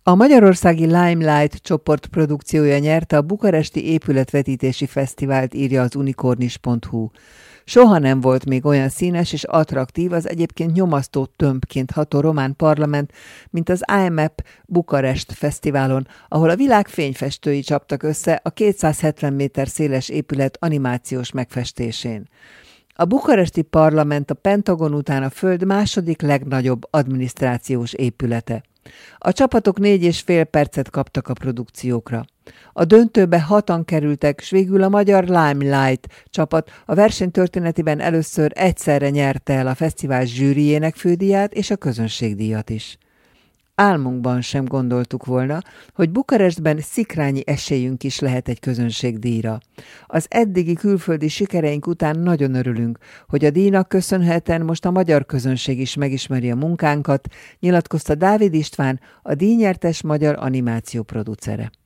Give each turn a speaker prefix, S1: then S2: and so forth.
S1: A magyarországi Limelight csoport produkciója nyerte a bukaresti épületvetítési fesztivált, írja az unikornis.hu. Soha nem volt még olyan színes és attraktív az egyébként nyomasztó tömbként ható román parlament, mint az IMAP Bukarest fesztiválon, ahol a világ fényfestői csaptak össze a 270 méter széles épület animációs megfestésén. A bukaresti parlament a Pentagon után a föld második legnagyobb adminisztrációs épülete. A csapatok 4,5 percet kaptak a produkciókra. A döntőbe 6-an kerültek, s végül a magyar Limelight csapat a verseny történetében először egyszerre nyerte el a fesztivál zsűrijének fődíját és a közönségdíjat is. Álmunkban sem gondoltuk volna, hogy Bukarestben szikrányi esélyünk is lehet egy közönségdíjra. Az eddigi külföldi sikereink után nagyon örülünk, hogy a díjnak köszönhetően most a magyar közönség is megismeri a munkánkat, nyilatkozta Dávid István, a díjnyertes magyar animáció producere.